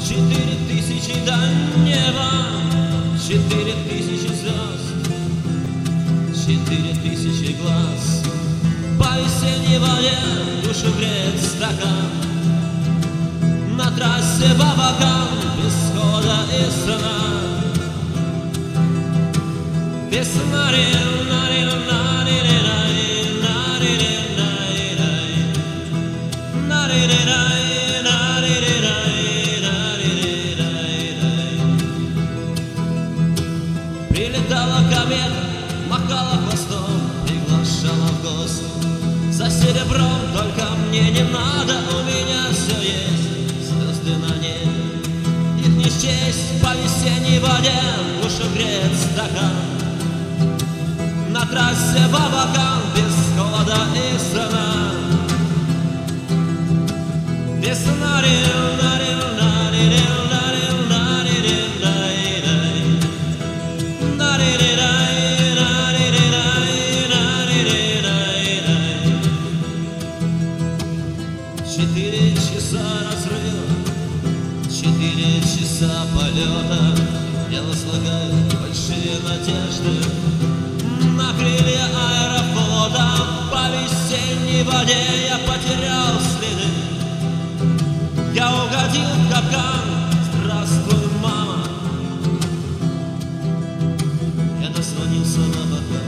4000 до неба, 4000 звезд, 4000 глаз. По весенней воде душу греет стакан. На трассе по бокам без хода и страна. Весна, прилетала комета, махала хвостом, приглашала в гости. За серебром только мне не надо, у меня все есть, звезды на небе. Их не счесть, по весенней воде душу греет стакан. На трассе по бокам без холода и страна. Весна, Четыре часа разрыва, 4 часа полета. Я возлагаю большие надежды на крылья аэрофлота. По весенней воде я потерял следы. Я угодил в капкан. Здравствуй, мама. Я дозвонился на бокал.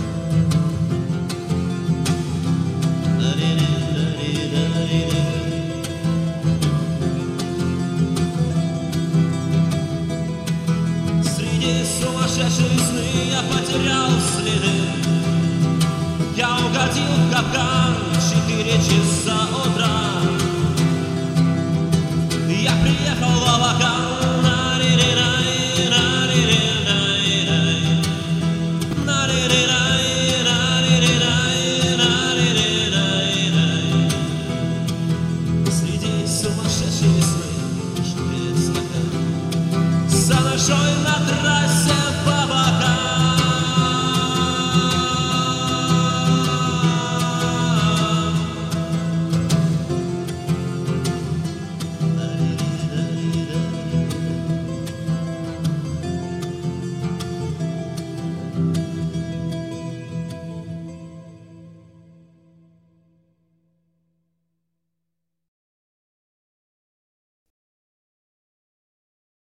Среди сумасшедшей весны я потерял следы. Я угодил в капкан. 4 часа утра. Я приехал в Абакан.